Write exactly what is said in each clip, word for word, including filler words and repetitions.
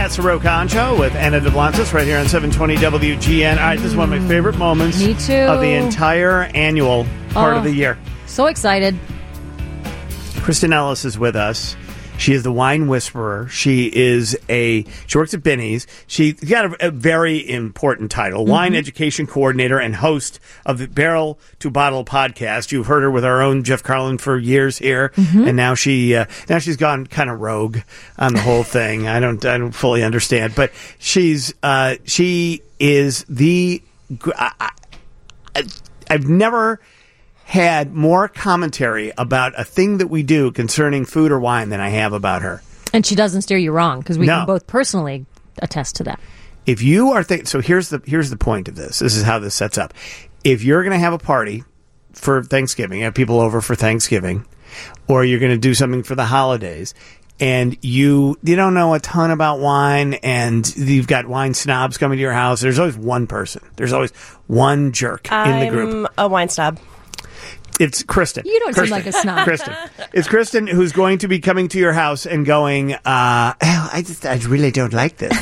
That's the Rokan Show with Anna DeBlantis right here on seven twenty W G N. All right, this is one of my favorite moments Me too. of the entire annual part Oh, of the year. So excited. Kristen Ellis is with us. She is the wine whisperer. She is a, she works at Binny's. She got a, a very important title, Mm-hmm. wine education coordinator and host of the Barrel to Bottle podcast. You've heard her with our own Jeff Carlin for years here. Mm-hmm. And now she, uh, now she's gone kind of rogue on the whole thing. I don't, I don't fully understand, but she's, uh, she is the, I, I, I've never had more commentary about a thing that we do concerning food or wine than I have about her. And she doesn't steer you wrong because we No. can both personally attest to that. If you are think so here's the here's the point of this. This is how this sets up. If you're going to have a party for Thanksgiving, have people over for Thanksgiving, or you're going to do something for the holidays, and you you don't know a ton about wine, and you've got wine snobs coming to your house, there's always one person. There's always one jerk in the group. I'm a wine snob. It's Kristen. You don't seem Kristen. like a snob. Kristen. It's Kristen who's going to be coming to your house and going, uh, oh, I just, I really don't like this.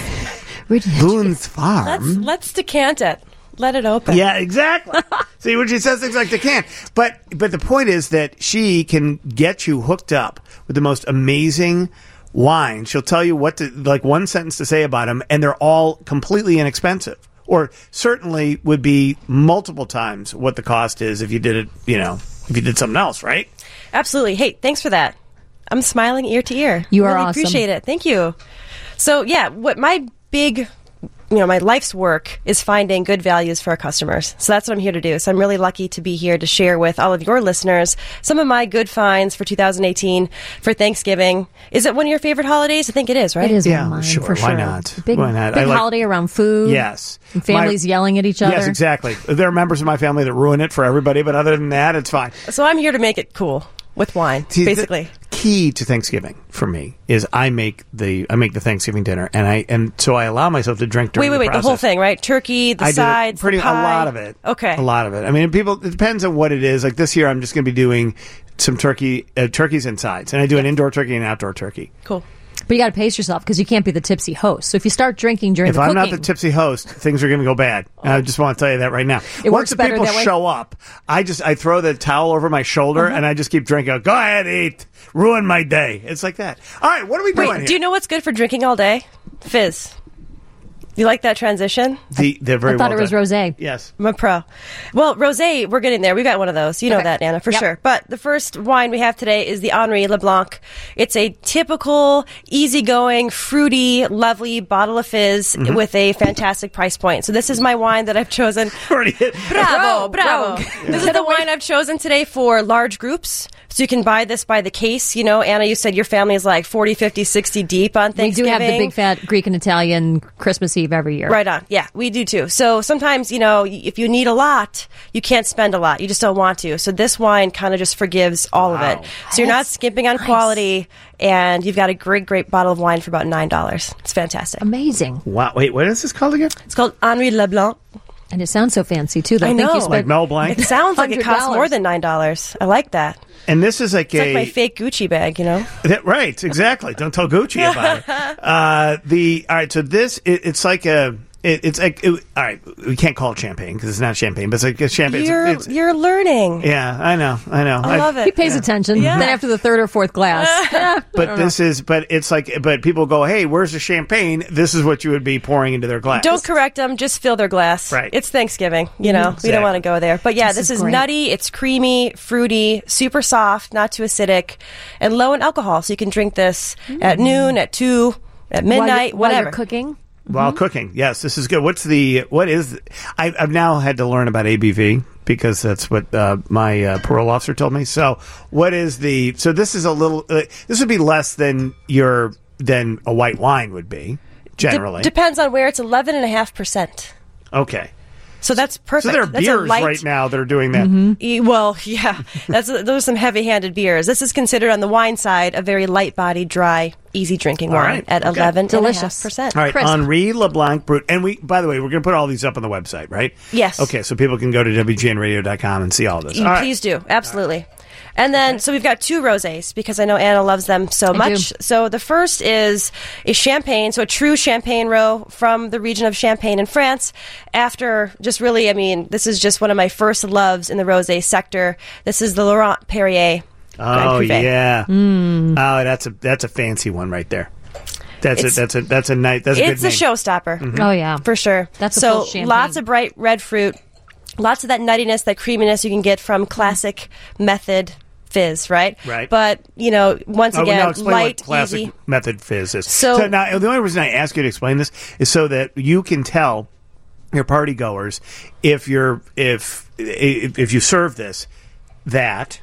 Boone's Farm. Let's let's decant it. Let it open. Yeah, exactly. See, when she says things like they can. But, but the point is that she can get you hooked up with the most amazing wine. She'll tell you what to, like one sentence to say about them, and they're all completely inexpensive. Or certainly would be multiple times what the cost is if you did it, you know, if you did something else, right? Absolutely. Hey, thanks for that. I'm smiling ear to ear. You are really awesome. Appreciate it. Thank you. So yeah, what my big, you know, my life's work is finding good values for our customers. So that's what I'm here to do. So I'm really lucky to be here to share with all of your listeners some of my good finds for two thousand eighteen for Thanksgiving. Is it one of your favorite holidays? I think it is, right? It is Yeah, one of mine, sure. for Why sure. not? Big, Why not? big I like- holiday around food. Yes. And families My- yelling at each other. Yes, exactly. There are members of my family that ruin it for everybody, but other than that, it's fine. So I'm here to make it cool with wine, See, basically. the key to Thanksgiving for me is I make the I make the Thanksgiving dinner, and I and so I allow myself to drink during Wait, wait, the wait. process. The whole thing, right? Turkey, the I did it sides, pretty the pie. a lot of it. Okay. a lot of it. I mean, people. It depends on what it is. Like this year, I'm just going to be doing some turkey, uh, turkeys and sides, and I do an indoor turkey and an outdoor turkey. Cool. But you got to pace yourself because you can't be the tipsy host. So if you start drinking during If the I'm cooking, not the tipsy host, things are going to go bad. And I just want to tell you that right now. It Once works the better people that way? show up, I just I throw the towel over my shoulder Uh-huh. and I just keep drinking. Go ahead, eat. Ruin my day. It's like that. All right, what are we doing Wait, here? do you know what's good for drinking all day? Fizz. You like that transition? the, they're very I thought well it was done. rosé. Yes. I'm a pro. Well, rosé, we're getting there. We got one of those. You know Okay. that, Anna, for Yep. sure. But the first wine we have today is the Henri Leblanc. It's a typical, easygoing, fruity, lovely bottle of fizz Mm-hmm. with a fantastic price point. So this is my wine that I've chosen. Already hit. Bravo, Rogue, bravo. rogue. This is the wine I've chosen today for large groups. So you can buy this by the case. You know, Anna, you said your family is like forty, fifty, sixty deep on We do Thanksgiving. have the big fat Greek and Italian Christmas Eve every year. Right on. Yeah, we do too. So sometimes, you know, if you need a lot, you can't spend a lot. You just don't want to. So this wine kind of just forgives all Wow. of it. So you're not That's skimping on nice. quality, and you've got a great, great bottle of wine for about nine dollars. It's fantastic. Amazing. Wow. Wait, what is this called again? It's called Henri Leblanc. And it sounds so fancy, too. Though. I think know. you spent Like Mel Blanc? It sounds like it costs one hundred dollars. more than nine dollars. I like that. And this is like It's a like my fake Gucci bag, you know? That- right, exactly. Don't tell Gucci about it. Uh, the all right, so this it, it's like a it, it's like it, all right. We can't call it champagne because it's not champagne, but it's like a champagne. It's- You're, it's- you're learning. yeah, I know, I know. I love it. He pays attention. Yeah. Then after the third or fourth glass. eh, But this is, but it's like, but people go, hey, where's the champagne? This is what you would be pouring into their glass. Don't correct them. Just fill their glass. Right. It's Thanksgiving. You know, we Exactly. don't want to go there. But yeah, This this, is is, great. nutty. It's creamy, fruity, super soft, not too acidic, and low in alcohol. So you can drink this at noon, at two, at while midnight, you're, while whatever. you're cooking. While cooking, yes, this is good. What's the what is? I, I've now had to learn about A B V because that's what uh, my uh, parole officer told me. So, what is the? So this is a little. Uh, this would be less than your than a white wine would be generally. De- depends on where. It's eleven and a half percent. Okay, So that's perfect. so there are That's a beers light, right now that are doing that. E- Well, yeah, that's those are some heavy-handed beers. This is considered on the wine side a very light-bodied, dry, easy-drinking All wine right, at okay. eleven Delicious. and a half percent. All right, Crisp. Henri Leblanc Brut. And we, by the way, we're going to put all these up on the website, right? Yes. Okay, so people can go to W G N radio dot com and see all this. You All right. Please do. Absolutely. And then, so we've got two rosés because I know Anna loves them so I much. do. So the first is a champagne, so a true champagne roe from the region of Champagne in France. After just really, I mean, this is just one of my first loves in the rosé sector. This is the Laurent Perrier. Oh Grand Cuvée. yeah. Mm. Oh, that's a that's a fancy one right there. That's It's- a that's a that's a nice that's a good It's a name. showstopper. Mm-hmm. Oh yeah, For sure. That's a so full champagne. lots of bright red fruit, lots of that nuttiness, that creaminess you can get from classic method fizz, right? Right. But you know, once Oh, again, now explain light, what classic easy. method fizz is. So- now the only reason I ask you to explain this is so that you can tell your party goers if you're if if, if you serve this that.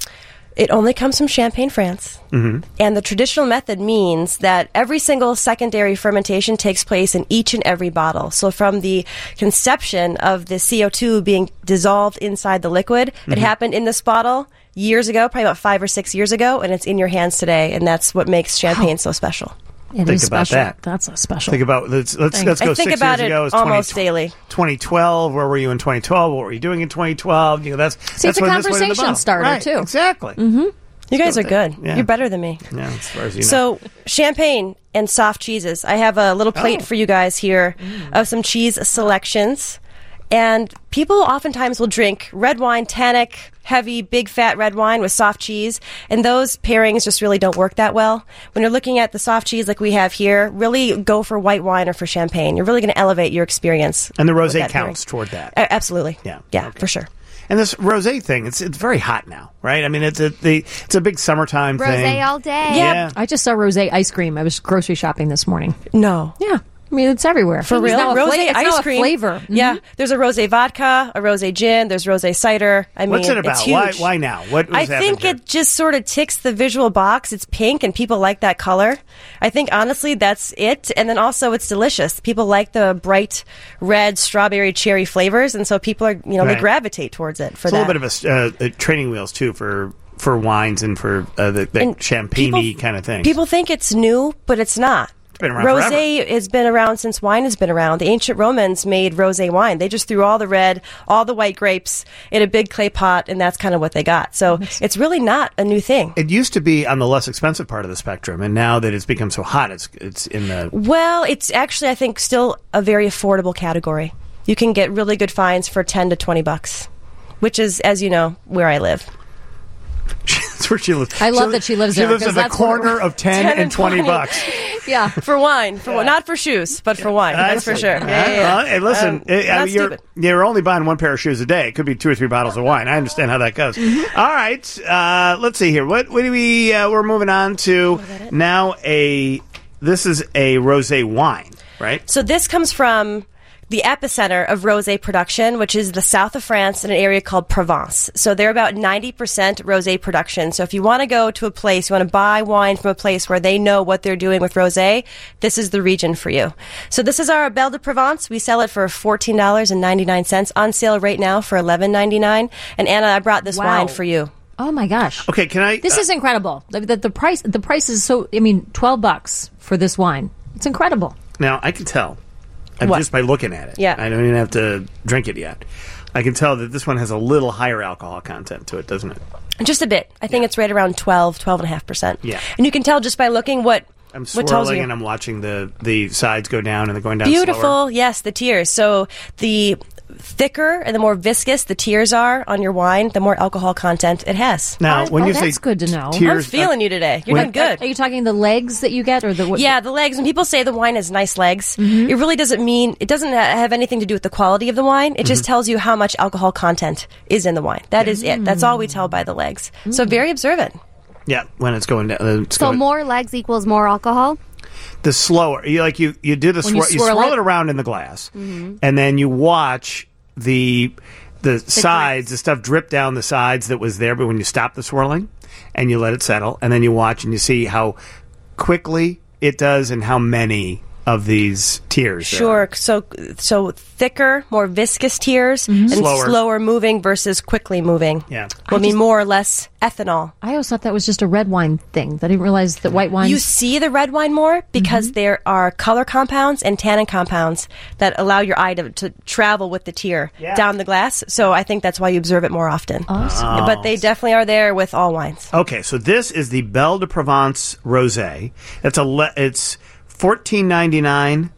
It only comes from Champagne, France. Mm-hmm. And the traditional method means that every single secondary fermentation takes place in each and every bottle. So from the conception of the C O two being dissolved inside the liquid, Mm-hmm. it happened in this bottle years ago, probably about five or six years ago, and it's in your hands today. And that's what makes champagne so special. It Think is about special. that. That's a special. Think about let's let's Thanks. let's go I think six about years it ago. It was almost twenty daily. twenty twelve. Where were you in twenty twelve? What were you doing in twenty twelve? You know that's See, that's it's a when this went in the conversation bottle. starter, Right, too. Exactly. Mm-hmm. You guys are good. Yeah. You're better than me. Yeah, as far as you know. So, champagne and soft cheeses. I have a little plate Oh. for you guys here of some cheese selections. And people oftentimes will drink red wine, tannic, heavy, big fat red wine with soft cheese. And those pairings just really don't work that well. When you're looking at the soft cheese like we have here, really go for white wine or for champagne. You're really going to elevate your experience. and the with rosé that pairing. counts toward that. A- absolutely. Yeah. Yeah, Okay. for sure. And this rosé thing, it's it's very hot now, right? I mean, it's a the it's a big summertime Rosé thing. all day. Yeah. Yeah. I just saw rosé ice cream. I was grocery shopping this morning. No. Yeah, I mean it's everywhere. For It's real? now a Rosé fla- it's ice now a cream. flavor. Yeah. Mhm. There's a rosé vodka, a rosé gin, there's rosé cider. I mean, What's it it's about? huge. Why why now? What was I happening think here? it just sort of ticks the visual box. It's pink and people like that color. I think honestly that's it. And then also it's delicious. People like the bright red strawberry cherry flavors, and so people are, you know, Right. they gravitate towards it for It's a that. little bit of a uh, uh, training wheels too for for wines and for uh, the, the And champagne-y people- kind of thing. People think it's new, but it's not. It's been around Rosé has been around since wine has been around. The ancient Romans made rosé wine. They just threw all the red, all the white grapes in a big clay pot, and that's kind of what they got. So it's really not a new thing. It used to be on the less expensive part of the spectrum, and now that it's become so hot, it's it's in the. Well, it's actually, I think, still a very affordable category. You can get really good finds for ten to twenty bucks, which is, as you know, where I live. That's where she lives. I love that she lives She there, lives 'cause at the that's where- corner of ten, ten and and twenty twenty. bucks. Yeah. For wine, for not for shoes, but for wine. That's for sure. Yeah, yeah, yeah. Well, hey, listen, Um, eh, I not mean, you're stupid. you're only buying one pair of shoes a day. It could be two or three bottles of wine. I understand how that goes. Mm-hmm. All right, uh, let's see here. What what do we? Uh, we're moving on to now a. This is a rosé wine, right? So this comes from the epicenter of rosé production, which is the south of France in an area called Provence. So they're about ninety percent rosé production. So if you want to go to a place, you want to buy wine from a place where they know what they're doing with rosé, this is the region for you. So this is our Belle de Provence. We sell it for fourteen dollars and ninety-nine cents, on sale right now for eleven ninety-nine. And Anna, I brought this Wow. wine for you. Oh my gosh. Okay, can I? This uh, is incredible. The, the, the price. The price is so. I mean, twelve bucks for this wine. It's incredible. now I can tell. uh, What? Just by looking at it. Yeah. I don't even have to drink it yet. I can tell that this one has a little higher alcohol content to it, doesn't it? Just a bit. I think it's right around twelve, twelve and a half percent. Yeah. And you can tell just by looking what, I'm what tells swirling you. and I'm watching the, the sides go down and they're going down Beautiful, slower. yes, the tears. So the thicker and the more viscous the tears are on your wine, the more alcohol content it has. Now, Oh, when oh, you that's say good to know. tears, I'm feeling you today. You're when- doing good. Are you talking the legs that you get, or the what? Yeah, the legs. When people say the wine has nice legs, Mm-hmm. it really doesn't mean, it doesn't ha- have anything to do with the quality of the wine. It Mm-hmm. just tells you how much alcohol content is in the wine. That is it. That's all we tell by the legs. So Mm. very observant. yeah, when it's going down, uh, it's So going, more legs equals more alcohol. the slower you like you you do the When you swirl, you, swirl swirl it. it. around in the glass, and then you watch the the sides, the stuff drip down the sides that was there. But when you stop the swirling and you let it settle, and then you watch and you see how quickly it does and how many of these tiers. there Sure. are. So, so thicker, more viscous tears, and Slower. slower moving versus quickly moving. Yeah. Will mean more or less ethanol. I always thought that was just a red wine thing. I didn't realize that white wine. You see the red wine more because there are color compounds and tannin compounds that allow your eye to, to travel with the tear Yeah. down the glass. So I think that's why you observe it more often. Awesome. But they definitely are there with all wines. Okay, so this is the Belle de Provence Rosé. It's a le- it's fourteen ninety-nine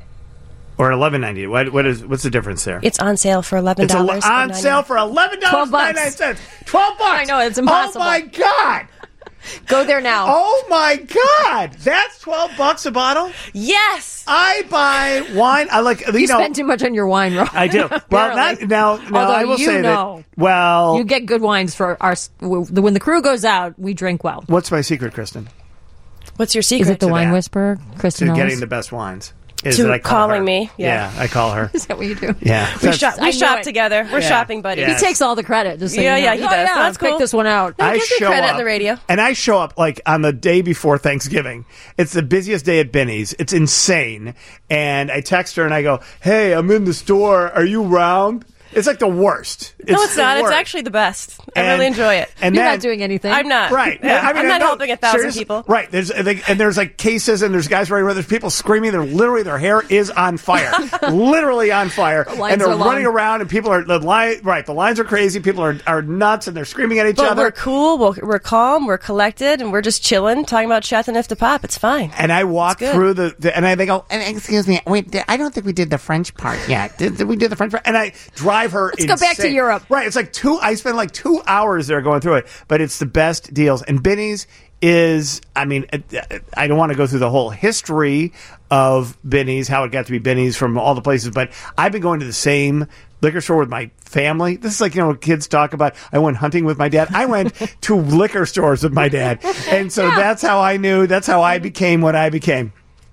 or eleven ninety. What what is what's the difference there? It's on sale for eleven It's a, dollars. on sale for eleven dollars twelve bucks. ninety-nine cents. Twelve bucks. I know, it's impossible. Oh my god! Go there now. Oh my god! That's twelve bucks a bottle. Yes. I buy wine. I like you, you know. spend too much on your wine, Ron. I do. Well, not, Apparently. now now Although I will you say know, that. Well, you get good wines for our. When the crew goes out, we drink well. what's my secret, Kristen? What's your Is secret? it the to wine that. whisperer, Kristen To Ellis? getting the best wines. Is To that I call calling her. me, yeah. I call her. Is that what you do? Yeah. we That's- shop, I we know shop it. together. We're Yeah. shopping buddies. Yeah. He takes all the credit. Just so Yeah, you know. yeah, he Oh, does. Yeah, That's pick cool. this one out. I I gives me show credit up, on the radio. and I show up like on the day before Thanksgiving. It's the busiest day at Benny's. It's insane. And I text her and I go, "Hey, I'm in the store. Are you around?" It's like the worst. No, it's the not. It's worst. actually the best. I And- really enjoy it. And You're then, not doing anything. I'm not. Right. Yeah. I mean, I'm not no, helping a thousand seriously. people. Right. There's and, they, and there's like cases and there's guys running around. There's people screaming. They're literally their hair is on fire, literally on fire, lines and they're are long. running around and people are the line. Right. The lines are crazy. People are, are nuts and they're screaming at each But other. we're cool. We're, we're calm. We're collected, and we're just chilling, talking about Chateauneuf de Pop. It's fine. And I walk good. through the, the and I they go, And excuse me, wait, did- I don't think we did the French part yet. did, did we do the French part? And I drive her. Let's go back to insane. Europe. Right. It's like two. I spend like two hours there going through it, but it's the best deals. And Benny's is. I mean, it- I don't want to go through the whole history of Benny's, how it got to be Benny's from all the places, but I've been going to the same liquor store with my family. This is like, you know, kids talk about, I went hunting with my dad. I went to liquor stores with my dad. And so that's how I knew, that's how I became what I became.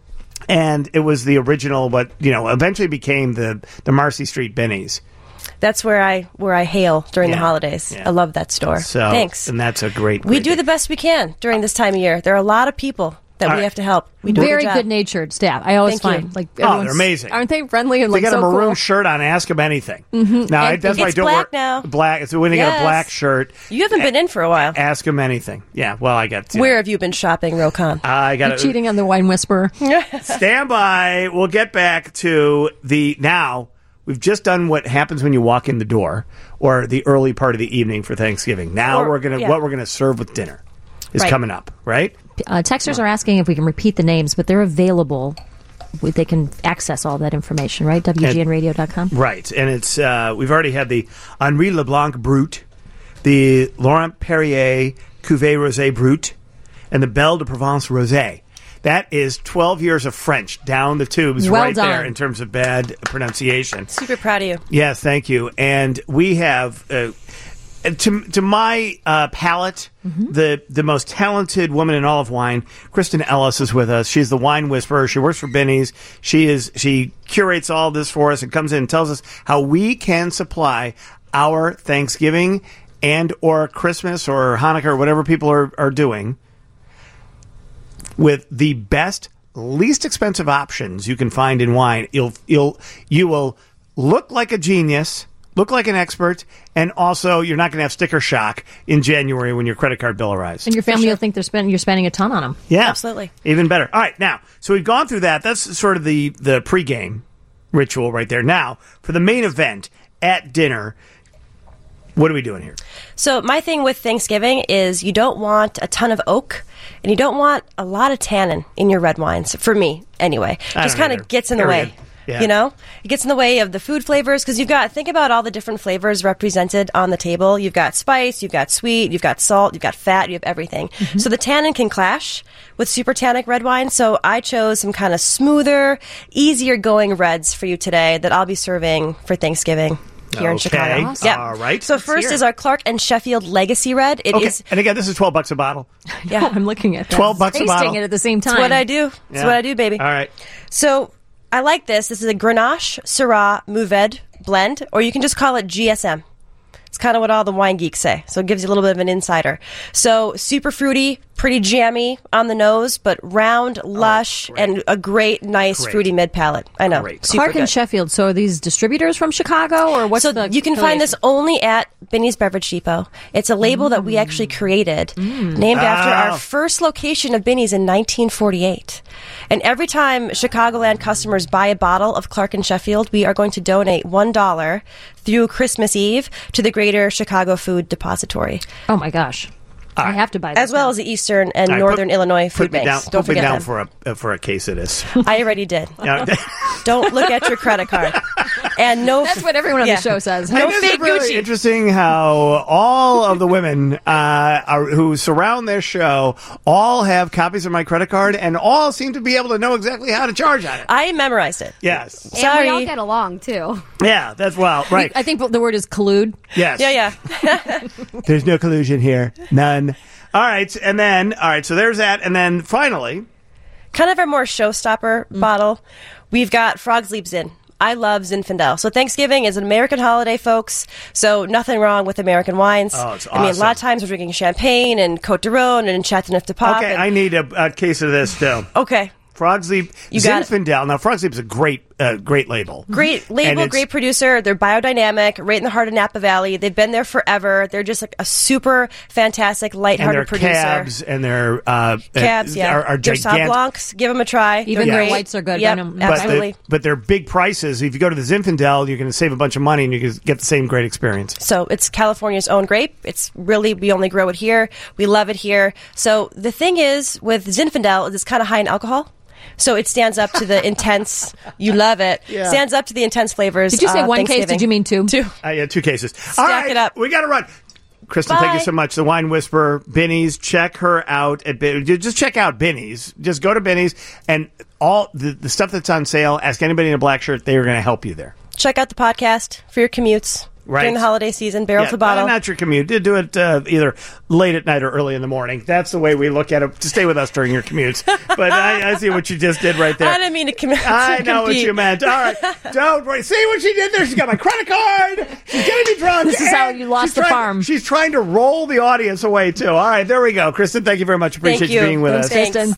And it was the original, but, you know, eventually became the, the Marcy Street Benny's. That's where I where I hail during Yeah. the holidays. Yeah. I love that store. So, Thanks. And that's a great, We great do thing. the best we can during this time of year. There are a lot of people that All we right. have to help. We do a Very good job. good natured staff. I always Thank you. find like Oh, they're everyone's- amazing. Aren't they friendly and They like got so a maroon cool? shirt on. Ask them anything. Mm-hmm. Now, And that's why I it's don't black wear now. black. So when they got a Yes. black shirt, You haven't been in for a while. ask them anything. Yeah. Well, I got. You Where know, have you been shopping, Rokon? I got You're cheating on the wine whisperer. Stand by. We'll get back to the now. We've just done what happens when you walk in the door, or the early part of the evening for Thanksgiving. Now Or- we're gonna yeah. what we're gonna serve with dinner is Right. coming up, right? Uh, texters are asking if we can repeat the names, but they're available. They can access all that information, right? W G N radio dot com. Right, and it's uh, we've already had the Henri Leblanc Brut, the Laurent Perrier Cuvée Rosé Brut, and the Belle de Provence Rosé. That is twelve years of French down the tubes Well right there done. in terms of bad pronunciation. Super proud of you. Yes, thank you. And we have, uh, to to my uh, palate, the the most talented woman in all of wine, Kristen Ellis, is with us. She's the wine whisperer. She works for Benny's. She is she curates all this for us and comes in and tells us how we can supply our Thanksgiving and or Christmas or Hanukkah or whatever people are, are doing with the best, least expensive options you can find in wine. You'll you'll you will look like a genius, look like an expert, and also you're not going to have sticker shock in January when your credit card bill arrives. And your family will think they're spending you're spending a ton on them. Yeah, Absolutely. even better. All right, now so we've gone through that. That's sort of the the pregame ritual right there. Now for the main event at dinner. What are we doing here? So my thing with Thanksgiving is you don't want a ton of oak and you don't want a lot of tannin in your red wines. For me, anyway, I just don't kind either. of gets in the Period. way. Yeah. You know, it gets in the way of the food flavors because you've got think about all the different flavors represented on the table. You've got spice, you've got sweet, you've got salt, you've got fat, you have everything. Mm-hmm. So the tannin can clash with super tannic red wine. So I chose some kind of smoother, easier going reds for you today that I'll be serving for Thanksgiving. Here in Okay. Chicago. Awesome. Yeah. All right. So Let's first hear it. is our Clark and Sheffield Legacy Red. It is Okay, and again, this is twelve bucks a bottle. yeah. I'm looking at that. twelve bucks a Tasting bottle. it at the same time. That's what I do. That's Yeah. what I do, baby. All right. So I like this. This is a Grenache Syrah Mourvèdre blend, or you can just call it G S M. It's kind of what all the wine geeks say. So it gives you a little bit of an insider. So super fruity, pretty jammy on the nose, but round, lush, great. and a great, nice, Great. fruity mid palate. I know. Great. Super Clark good. and Sheffield. So are these distributors from Chicago, or what's So the? you can find this only at Binny's Beverage Depot. It's a label that we actually created, named after Oh. our first location of Binny's in nineteen forty-eight. And every time Chicagoland customers buy a bottle of Clark and Sheffield, we are going to donate one dollar through Christmas Eve to the Greater Chicago Food Depository, Oh my gosh, I have to buy this as well now. as the Eastern and All right, Northern put- Illinois Put food me banks. down, Don't put me forget down them. for a uh, for a case of this. I already did. Now, Don't look at your credit card. And no, That's what everyone on Yeah. the show says. No And isn't fake it really Gucci. interesting how all of the women uh, are, who surround this show all have copies of my credit card and all seem to be able to know exactly how to charge on it. I memorized it. Yes. And Sorry. we all get along too. Yeah, that's well, right. I think the word is collude. Yes. Yeah, yeah. There's no collusion here. None. All right. And then, all right. So there's that. And then finally, Kind of our more showstopper bottle. We've got Frog's Leap Zin. I love Zinfandel. So Thanksgiving is an American holiday, folks. So nothing wrong with American wines. Oh, it's I mean, a lot awesome. of times we're drinking champagne and Côte de Rhône and Chateauneuf de Pape. okay, and- I need a, a case of this too. okay. Frog's Leap, You got it. Zinfandel. Now, Frog's Leap is a great, uh, great label. Great And label, it's- great producer. They're biodynamic, right in the heart of Napa Valley. They've been there forever. They're just like a super fantastic, And lighthearted their producer. cabs and their uh, Cabs, uh, yeah. are, are Their Sauv gigantic. Blancs, give them a try. Even They're their great. whites are good. Yep, I know. But, absolutely. the, but they're big prices. If you go to the Zinfandel, you're going to save a bunch of money and you can get the same great experience. So it's California's own grape. It's really, we only grow it here. We love it here. So the thing is with Zinfandel, it's kind of high in alcohol. So it stands up to the intense, you love it, Yeah. stands up to the intense flavors. Did you say of one case? Thanksgiving. Did you mean two? Two. Uh, yeah, two cases. Stack it up. We got to run. Kristen, thank you Bye. so much. The Wine Whisperer, Binny's. Check her out at Bin- just check out Binny's. Just go to Binny's and all the, the stuff that's on sale. Ask anybody in a black shirt; they are going to help you there. Check out the podcast for your commutes Right. during the holiday season. Barrel Yeah, to bottle. not your commute. Do it uh, either late at night or early in the morning. That's the way we look at it. To stay with us during your commutes. But I, I see what you just did right there. I didn't mean to commit. I know what you meant. All right. Don't worry. See what she did there? She's got my credit card. She's getting me drunk. This is how and you lost she's the trying- farm. She's trying to roll the audience away, too. All right. There we go. Kristen, thank you very much. Appreciate Thank you. being with Thanks, us. Thanks. Kristen.